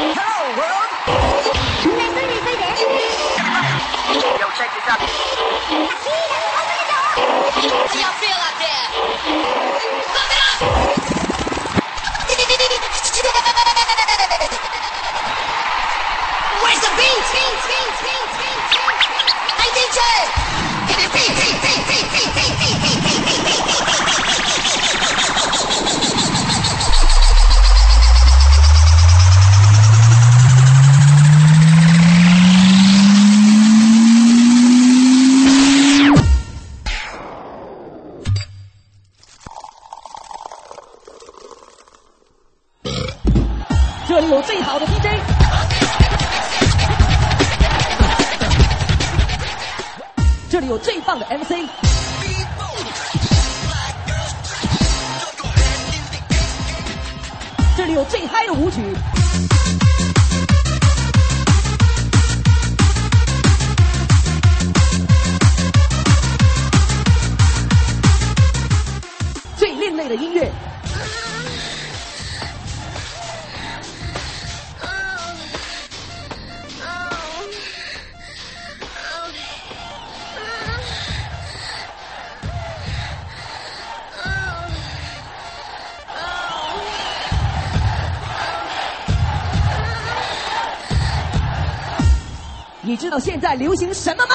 Hello world. Yo, check this out. How y'all feel out there? Pump it up! Where's the beat? Hey DJ! 这里有最好的 DJ， 这里有最棒的 MC， 这里有最嗨的舞曲，最另类的音乐。你知道现在流行什么吗？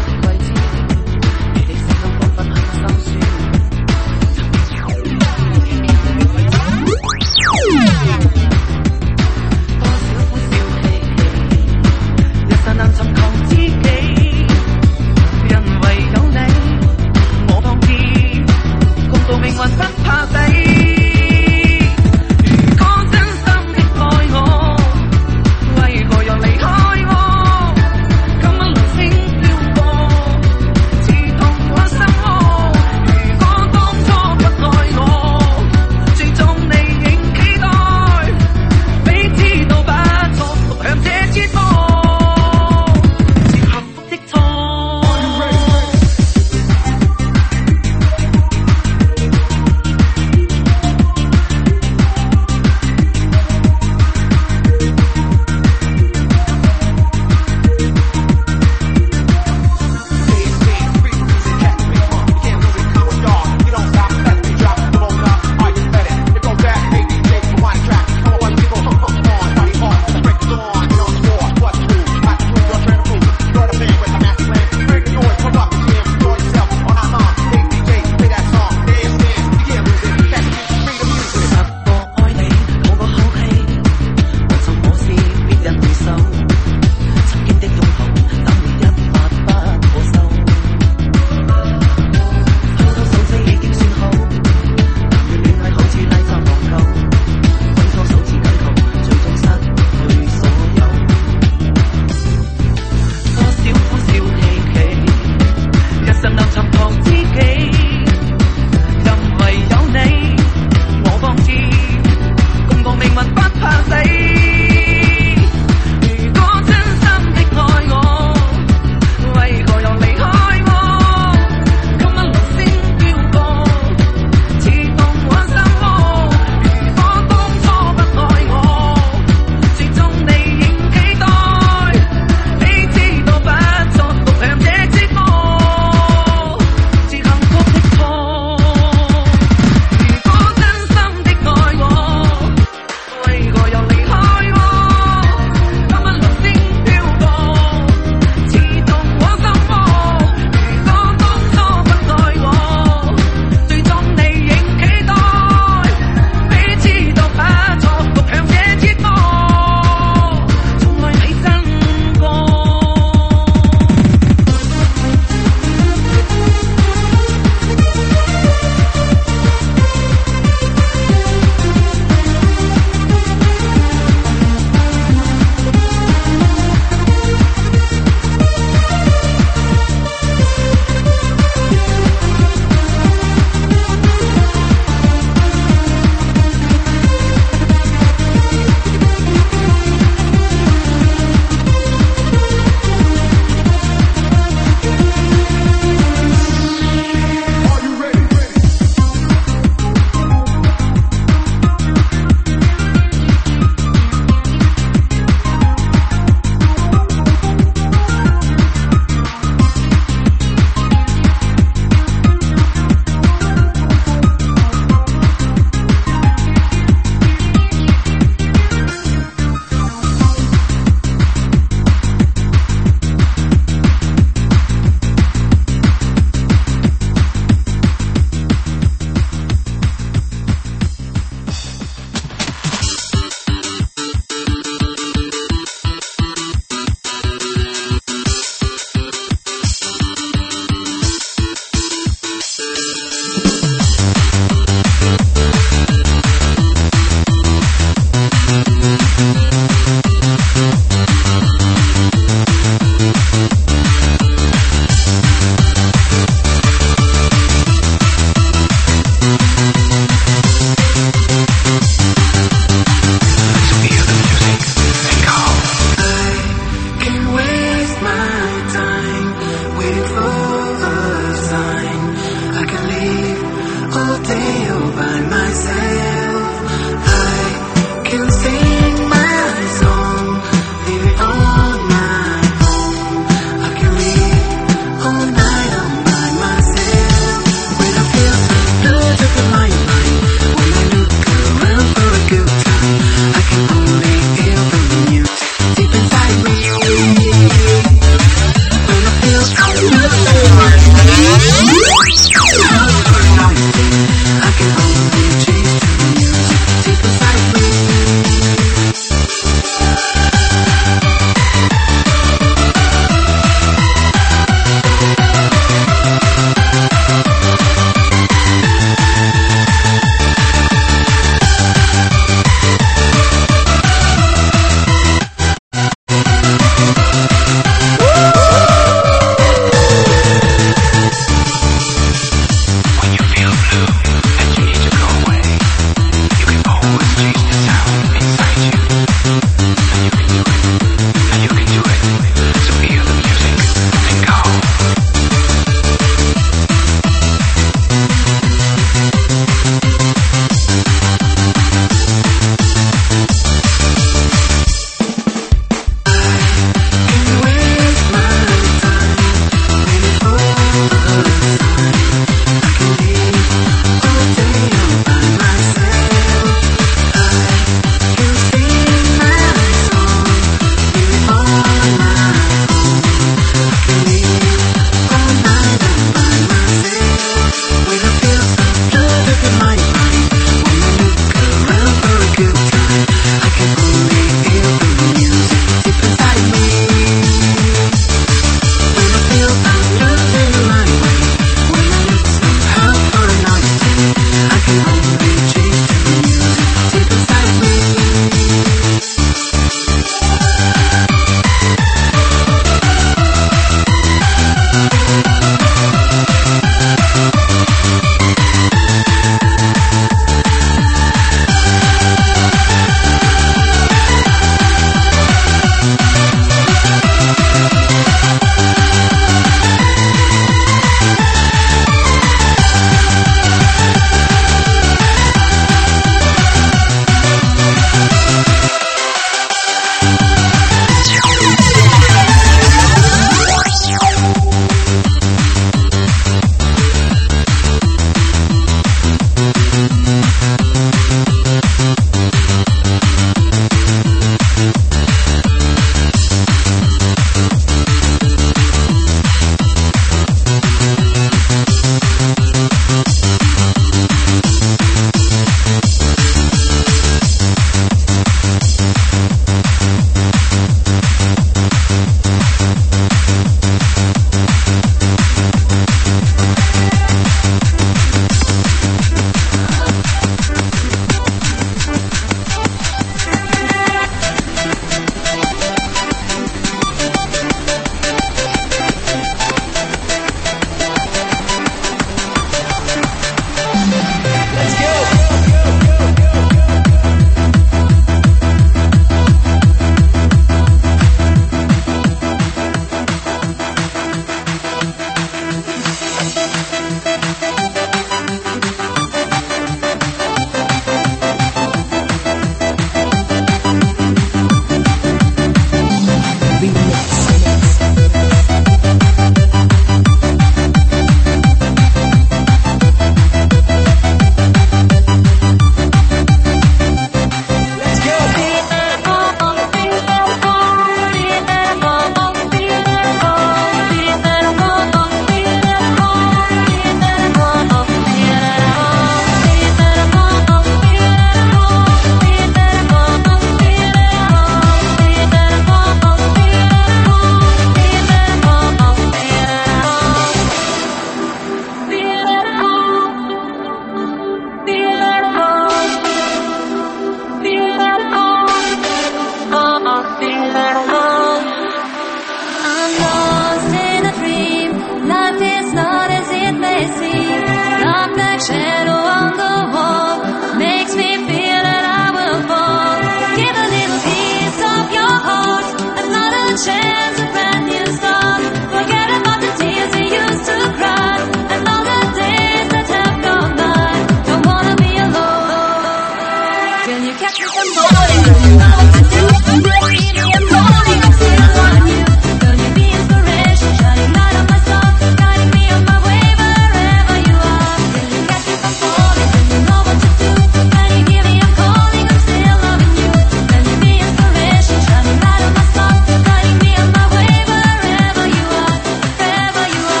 chance, a brand new start. Forget about the tears we used to cry, and all the days that have gone by. Don't wanna be alone. Can you catch me from falling? You know what to do. Breathe me and falling, I'm still on you. Will you be inspiration, shining light on my soul, guiding me on my way wherever you are? Can you catch me from falling? Do you know what to do? When you hear me, I'm calling, I'm still loving you. Will you be inspiration, shining light on my soul, guiding me on my way wherever you are, wherever you are.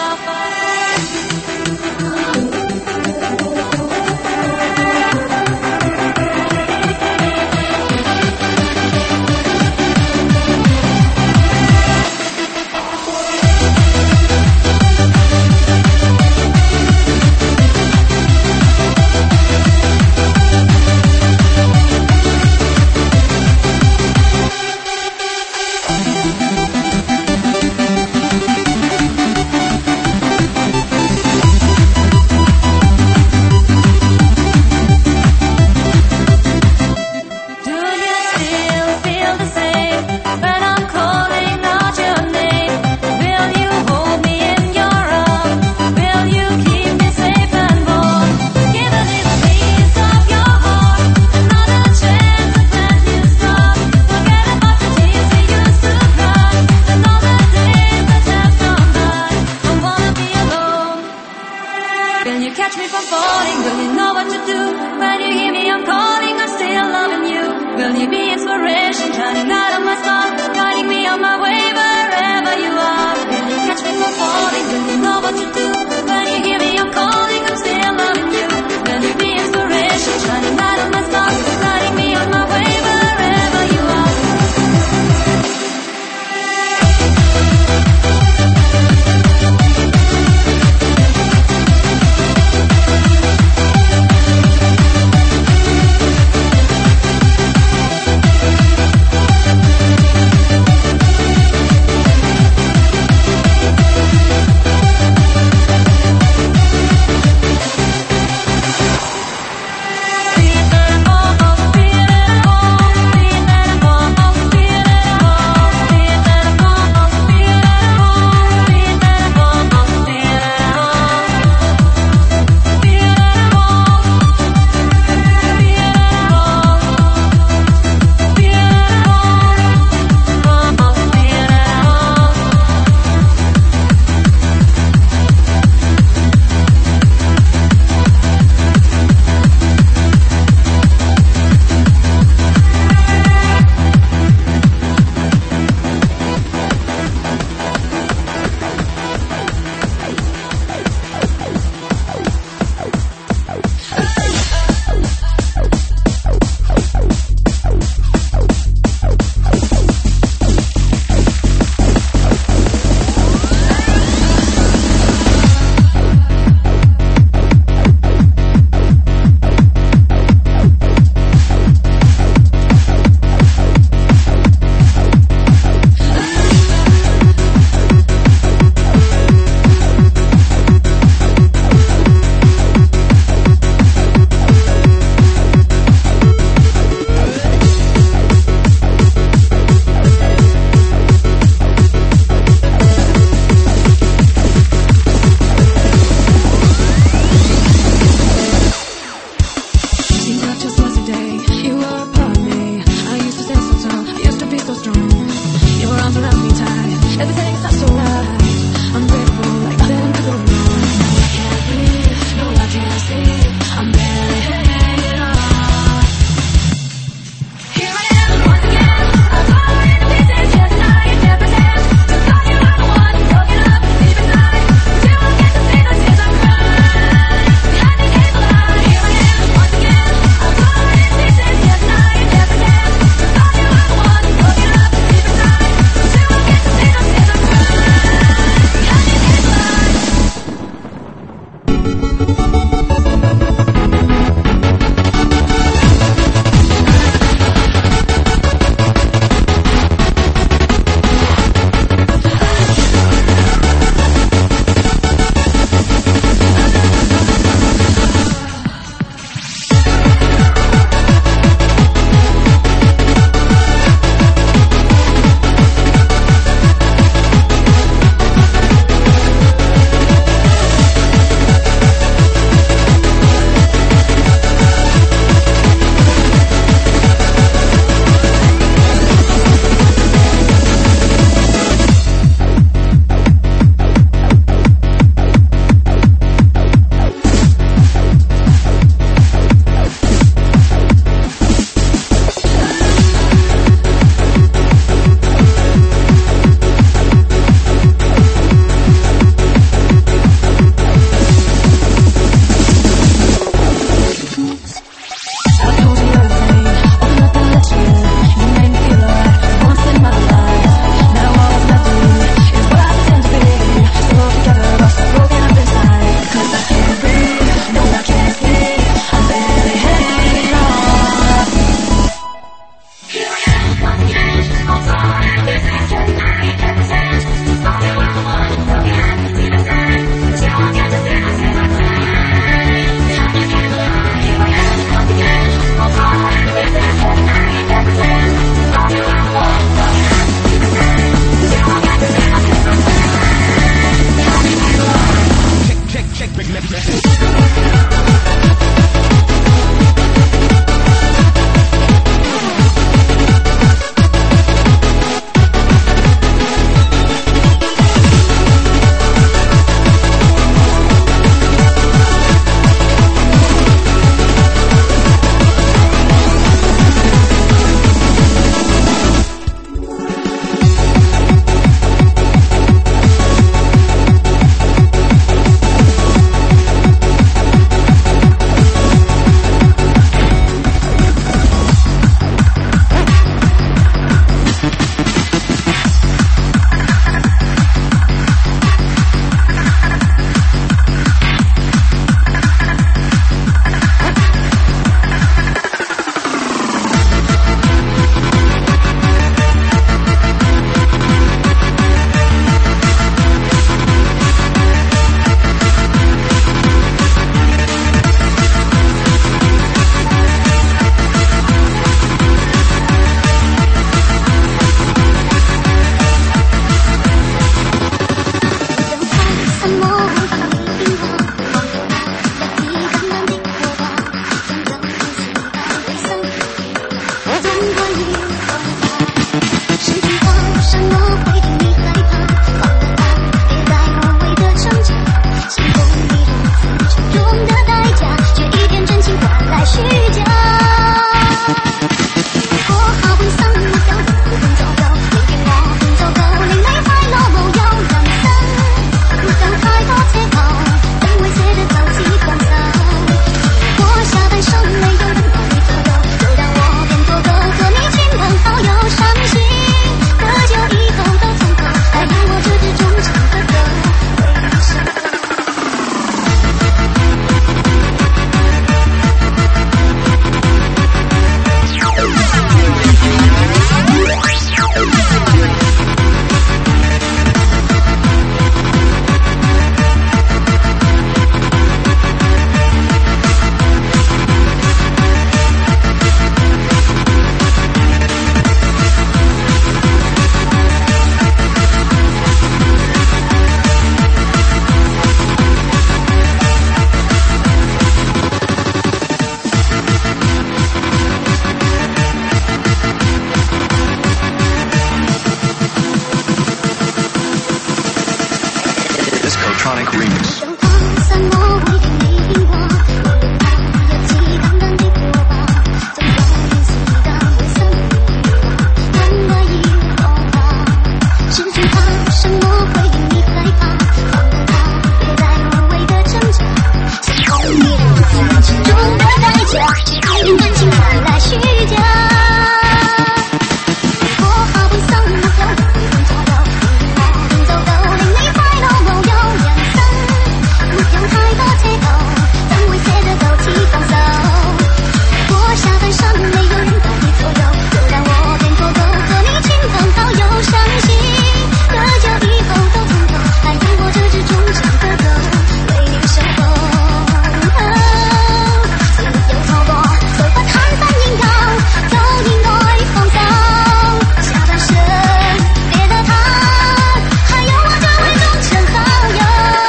Do you still feel the same when I'm calling out your name? Will you hold me in your arms? Will you keep me safe and warm? Give a little piece of your heart, another chance, a brand new start. Forget about the tears we used to cry, and all the days that have gone by. Don't wanna be alone. Can you catch me from falling? Will you know what to do? When you hear me, I'm calling, I'm still loving you. Will you be inspiration, shining light on my soul, guiding me on my way wherever you are? Can you catch me from falling? Will you know what to do? When you hear me, I'm calling, I'm still loving you. Will you be inspiration, shining light on my soul, guiding me on my way wherever you are? Electronic Remix. 让它散落为你听过，我用它有气淡淡的火把，将少年时的灰色换了一朵花。失去它，什么会令你害怕？放了它，别再无谓的挣扎。心痛你的感情中的代价，却一定感情换来虚假。我好不想目标，不找到，你走到令你快乐无有人生，沒有太多奢求，怎會捨得到此放手？我下半生沒有人在你左右，就讓我變過狗，和你親朋好友相信，得救以後都從頭，還有我這隻忠誠的狗，為你守候。只有錯過，才不坦白應告，就應該放手。下半生別的他，還有我這位忠誠好友。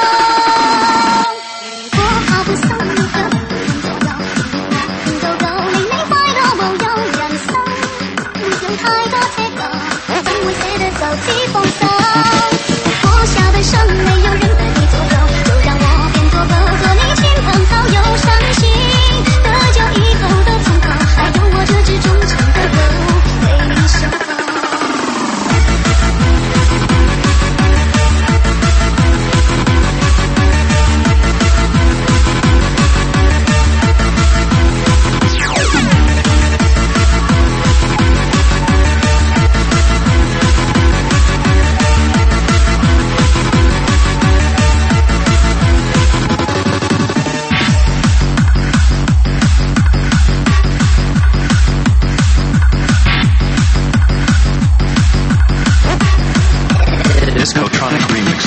我好不想你的左右，能夠夠令你快樂無憂人生，沒有太多奢求，怎會捨得就此放手？我下半生沒有人在你左右，就讓我變作狗，和你親朋好友相信，得救以後都從頭，還有我這隻忠誠的狗，為你守候。 Discotronic Remix.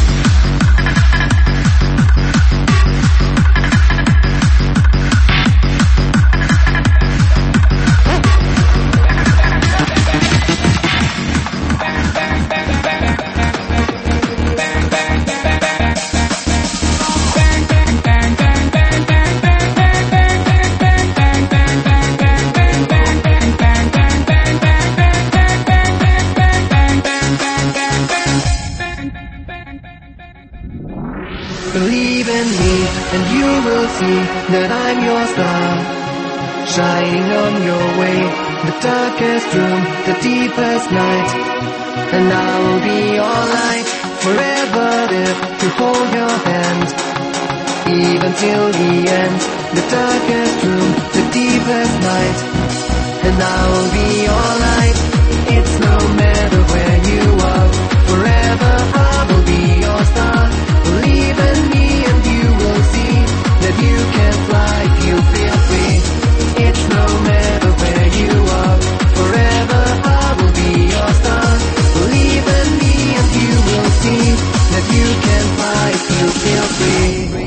Believe in me and you will see that I'm your star, shining on your way, the darkest room, the deepest night, and I will be your light, forever there to hold your hand, even till the end, the darkest room, the deepest night, and I will be your light. It's no matter where you are, forever I will be your star. Believe in me and you will see that you can fly if you feel free. It's no matter where you are, forever I will be your star. Believe in me and you will see that you can fly if you feel free.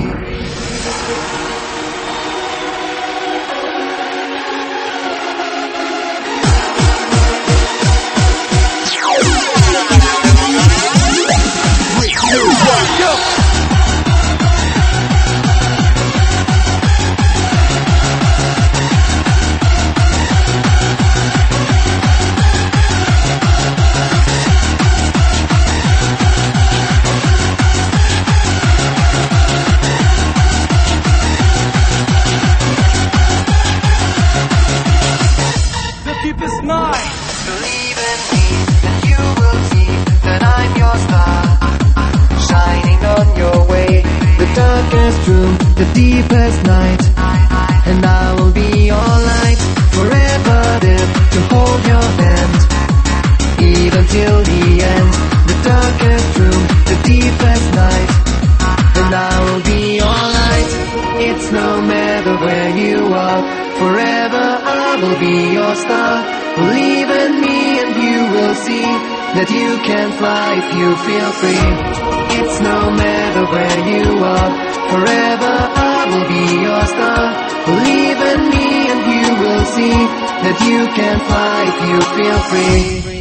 Believe in me and you will see that I'm your star, shining on your way, the darkest room, the deepest night, and I will be your light, forever there to hold your hand, even till the end, the darkest room, the deepest night, and I will be your light. It's no matter where you are, forever I will be your star. Believe in me and you will see that you can fly if you feel free. It's no matter where you are, forever I will be your star. Believe in me and you will see that you can fly if you feel free.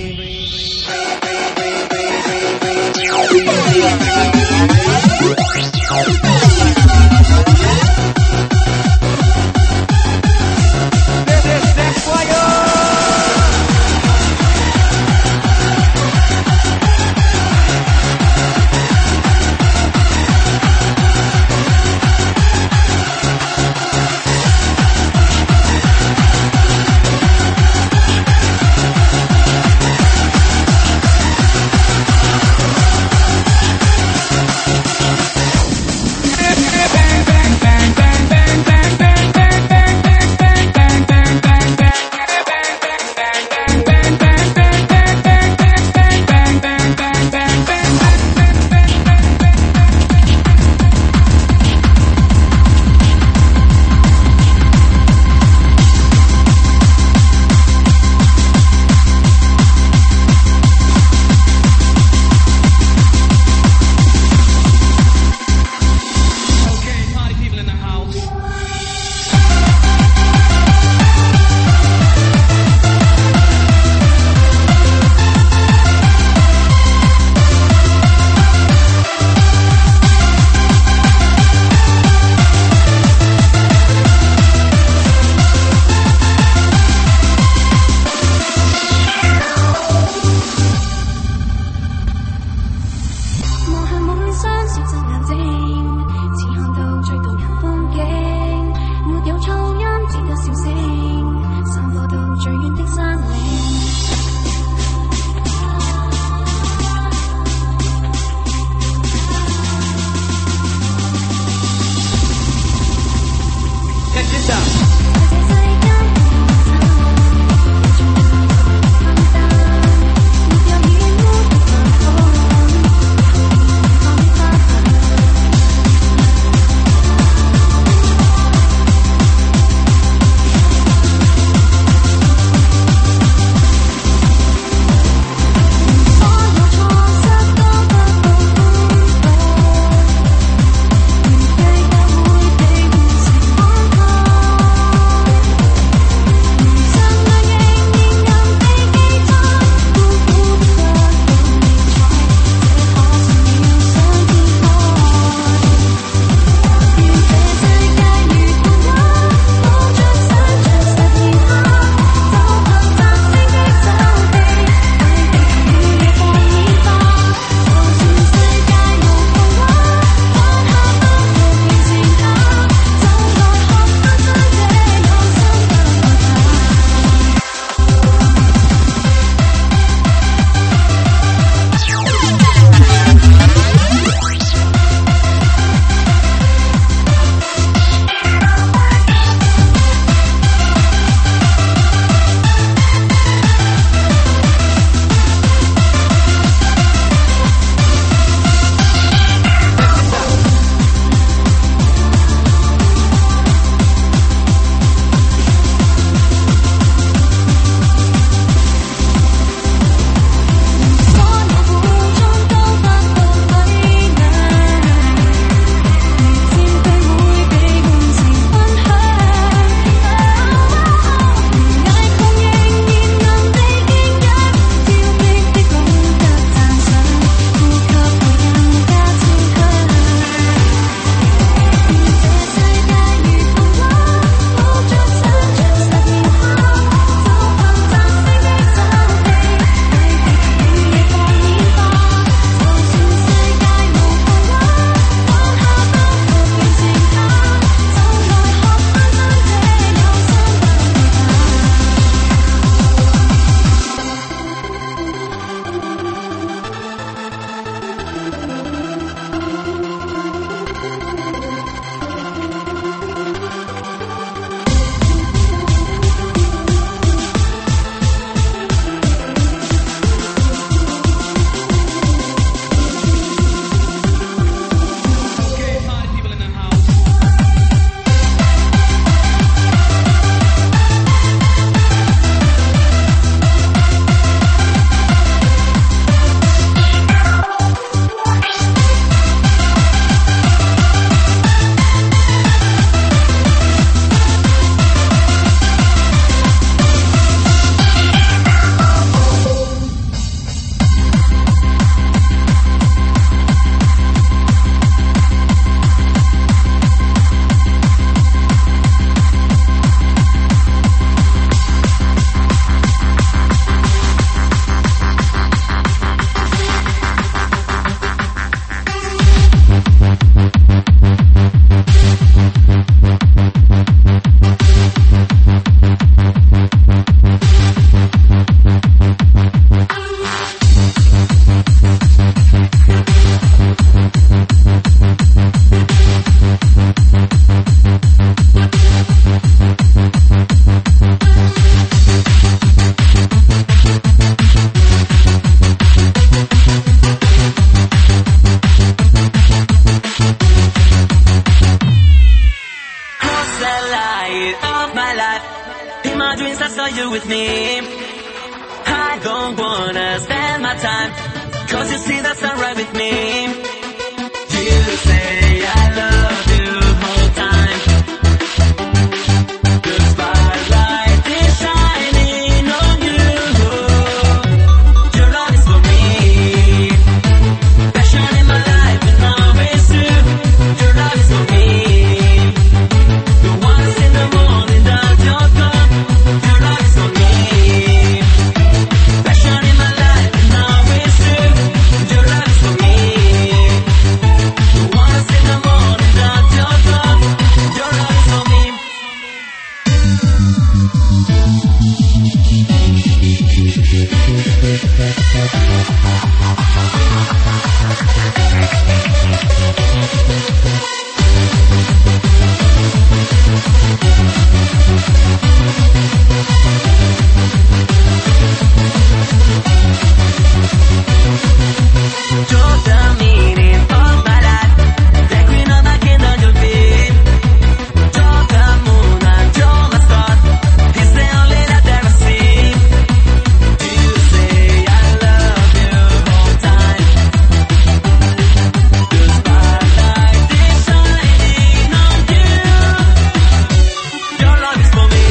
with me. I don't wanna spend my time, 'cause you see that's not right with me. You say I love you whole time. The spotlight is shining on you. Your love is for me. Passion in my life and always true. Your love is for me. The ones in the morning that you're gone. Your love is for me. Passion in my life and always true. Your love is for me. The ones in the morning that you're gone. Your love is for me. You're the meaning of my life. The queen of my kingdom, you'll be. You're the moon and you're my star. It's the only light that I see. You say I love you all time. The spotlight is shining on you. Your love is for me.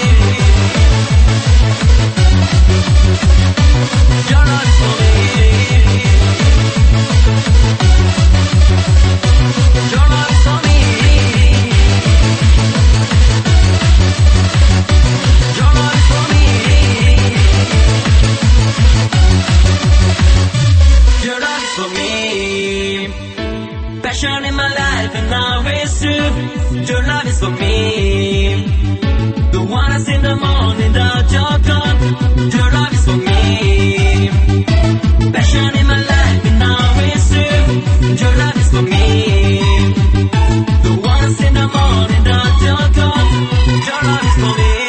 Your love is for me. Your love is for me. Your love is for me. Your love is for me. Passion in my life and always true. Your love is for me. The one I see in the morning that you're gone. Your love is for me. Passion in my life and always true. Your love is for me. The ones in the morning that you're gone. Your love is for me.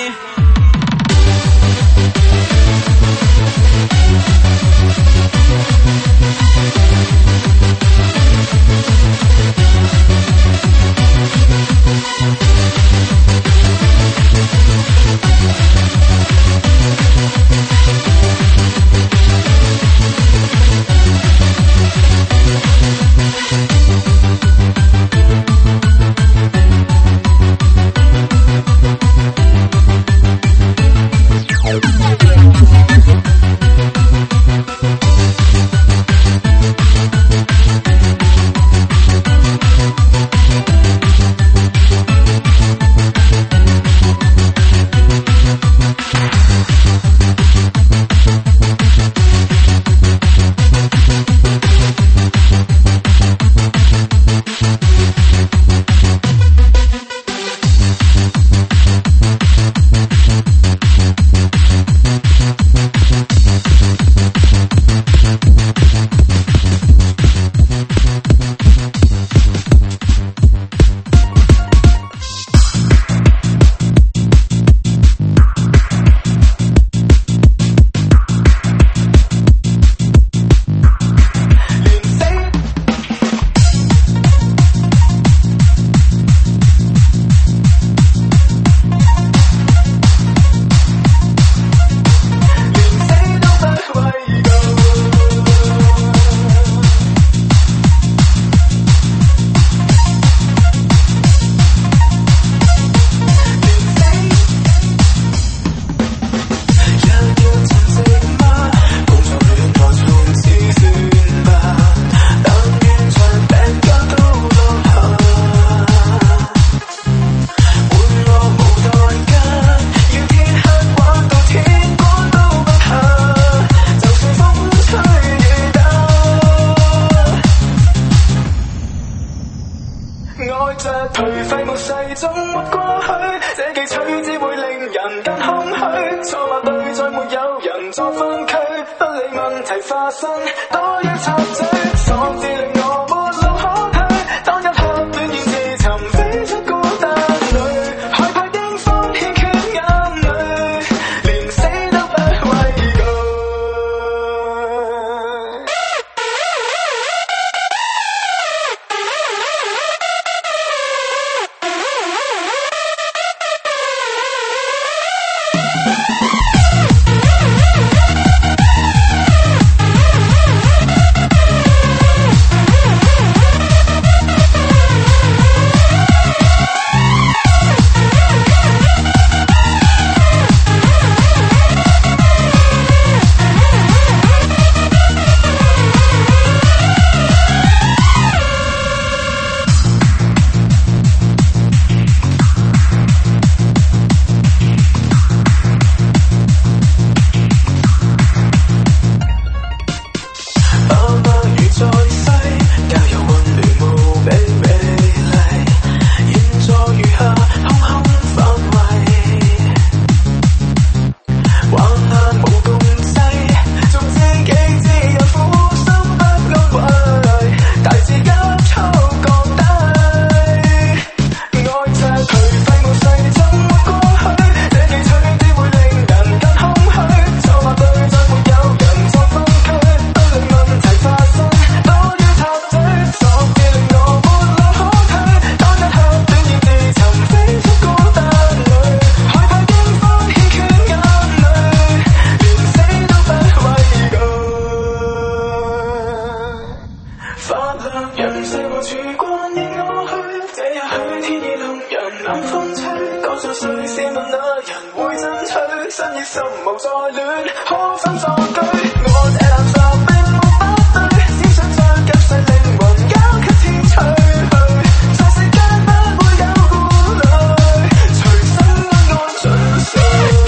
發亮，人世無處掛念我去，這一去天意弄人冷風吹，90歲試問那人會爭取，新意心無再亂，可分作對，我這垃圾並無不對，只想將今世靈魂交給天吹去，在世間不會有顧慮，隨心安安盡睡。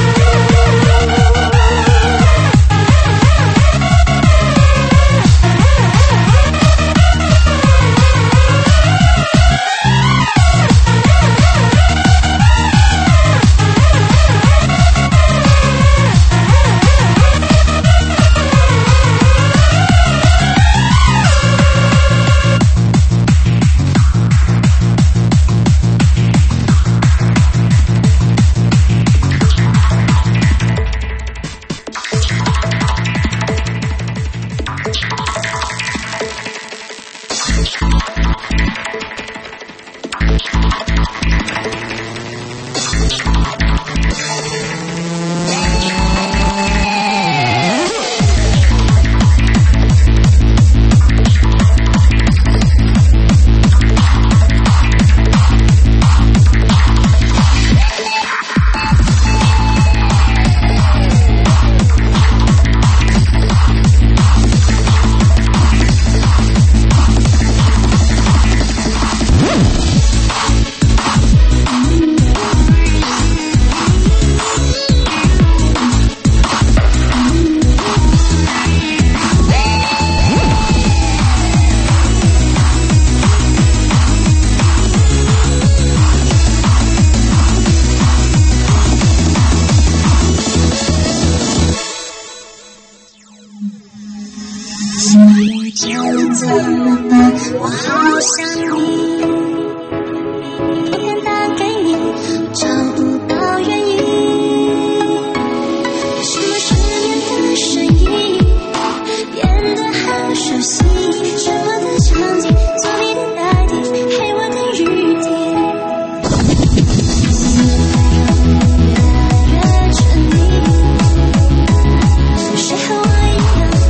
怎么办？我好想你，不敢打给你，找不到原因。为什么失眠的声音变得好熟悉？是我的场景，做你的代替，黑我的雨滴。思念越来越沉溺，谁和我一样？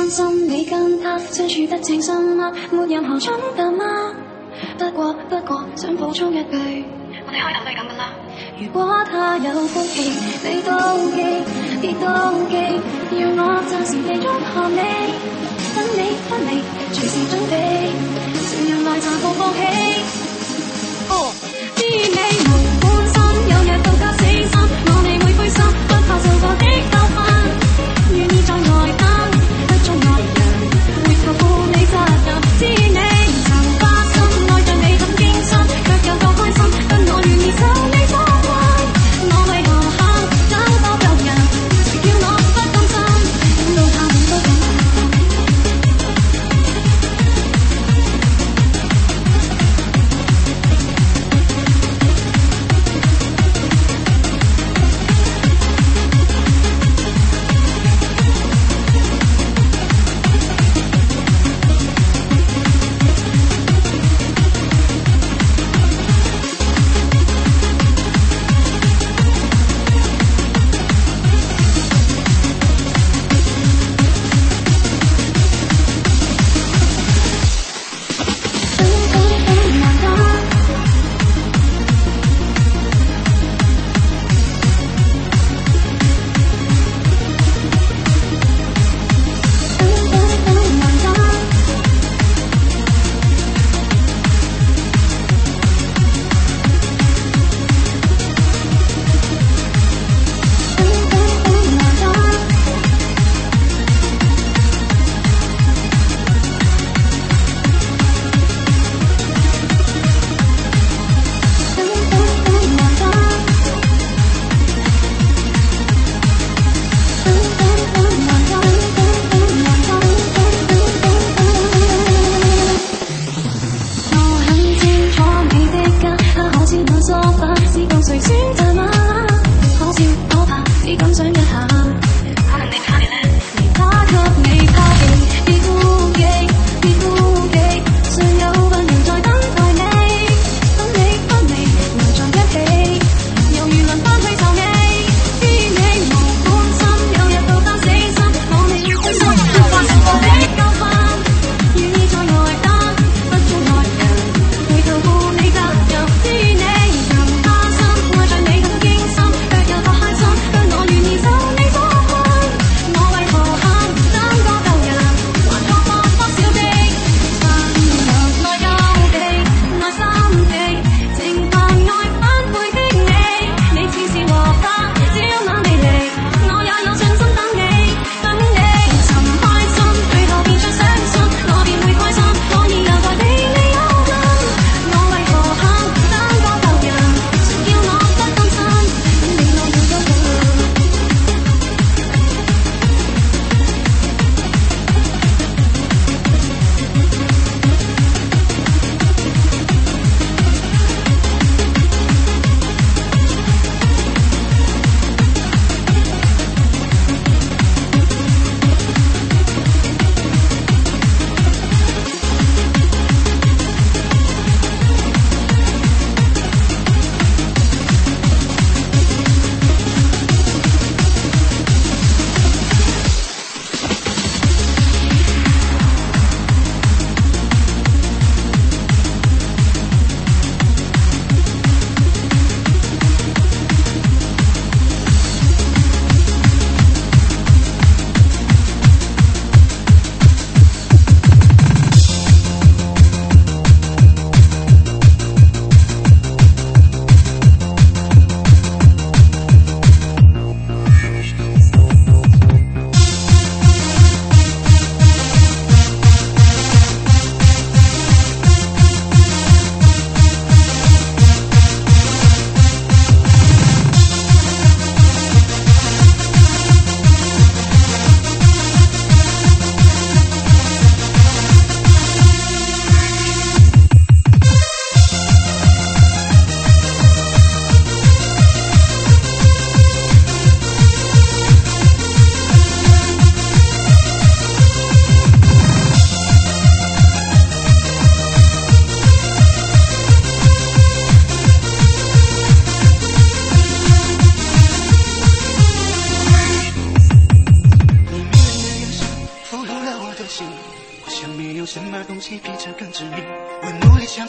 關心你跟他相處得正心嗎？沒任何衝突嗎？不過，想補充一句，我哋開頭都係咁噶啦。如果他有福氣，你妒忌，別妒忌，讓我暫時地祝賀你，等你分離，隨時準備，情人來查個放棄。知你無關心，有日到家死心，我未會灰心，不怕做過的教訓，願意在外等，不做外人，會負負你責任。知你曾花心，愛着你很驚心，卻又夠開心，跟我願意受你所困，我為何肯等多個人？誰叫我不甘心？到他們都懂。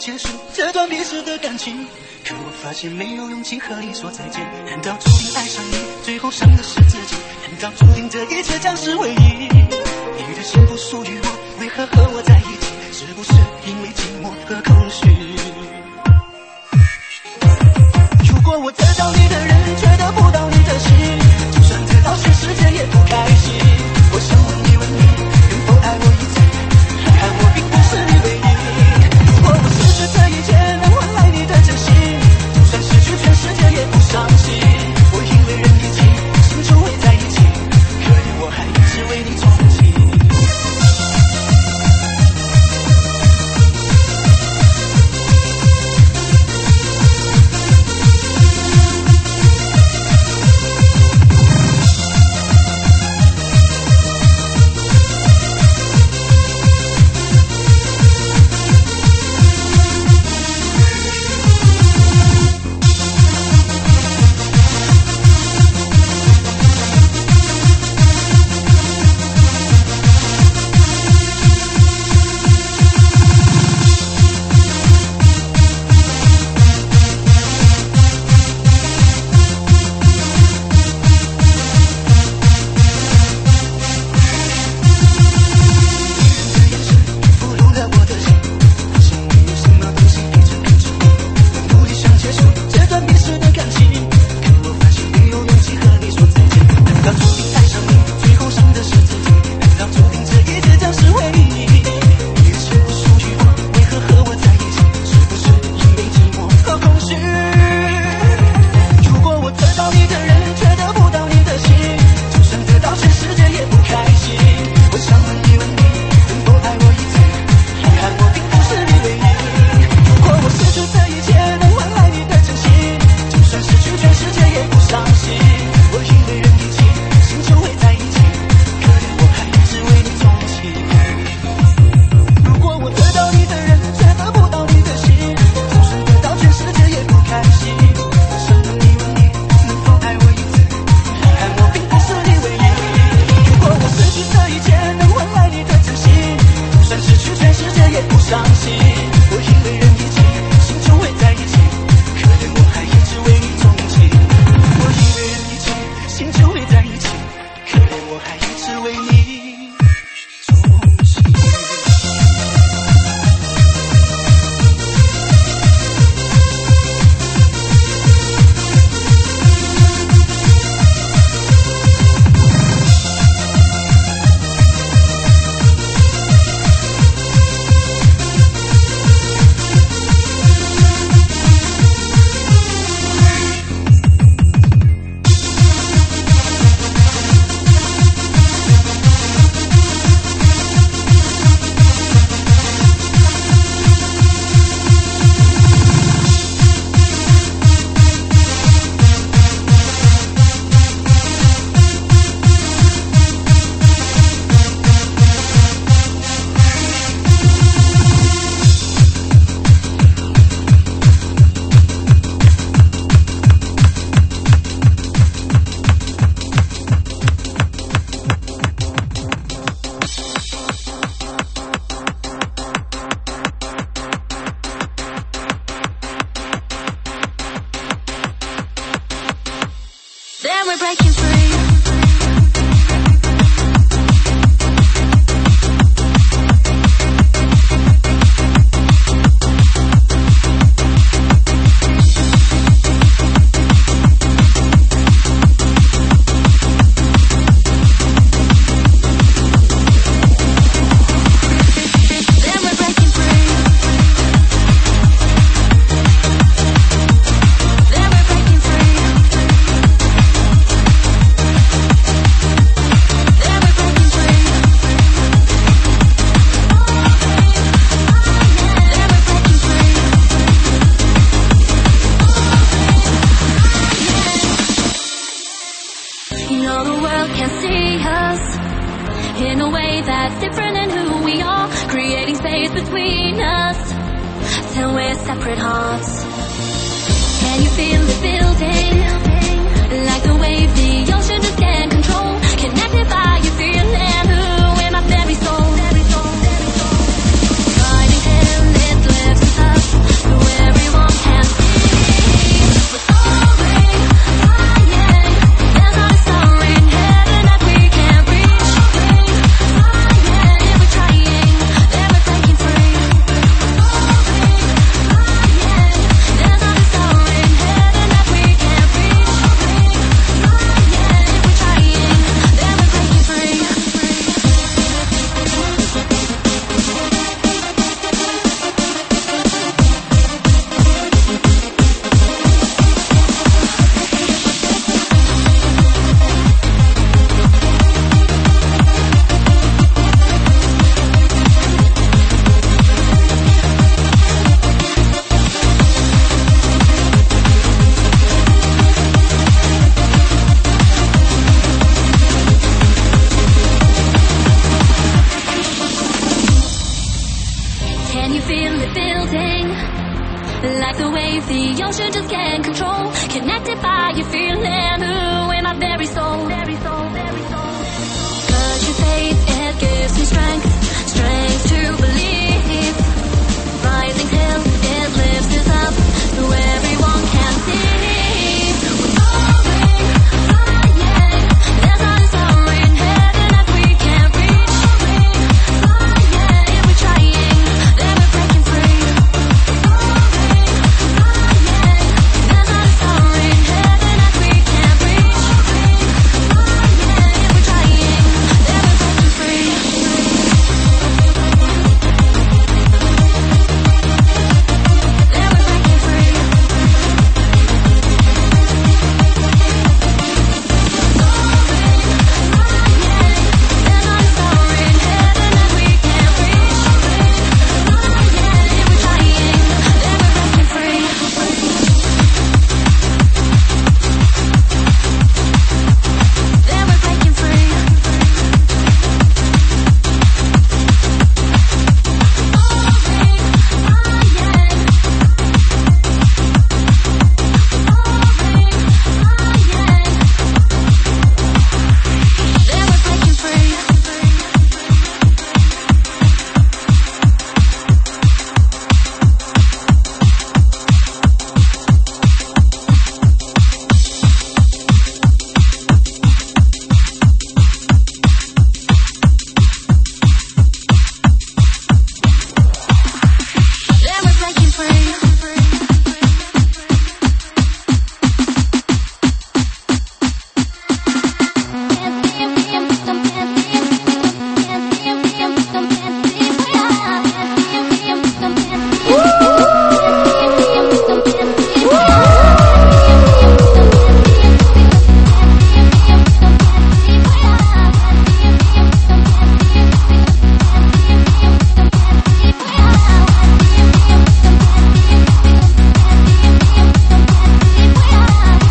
结束这段彼此的感情，可我发现没有勇气和你说再见。难道注定爱上你，最后伤的是自己？难道注定这一切将是唯一？你的心不属于我，为何和我在一起？是不是因为寂寞和空虚？如果我得到你的人，却得不到你的心，就算得到全世界也不开心。我想问一问你，能否爱我一次？看看我并不是你唯一。如果我失去这一切能换来你的真心，就算失去全世界也不伤心。我因为人一起，心就会在一起，可怜我还一直为你憧憬。 Then we're breaking free. No, the world can't see us in a way that's different than who we are, creating space between us till we're separate hearts. Can you feel it building? Like the wave the ocean just can't control, connected by your feeling, in my very soul. Guiding hand, it lifts us up. emotion just can't control. Connected by your fear.